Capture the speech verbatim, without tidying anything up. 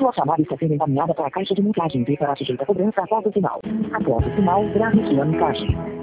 Sua chamada está sendo encaminhada para a caixa de mensagem e será sujeita a cobrança após o sinal. Após o sinal, grave sua mensagem.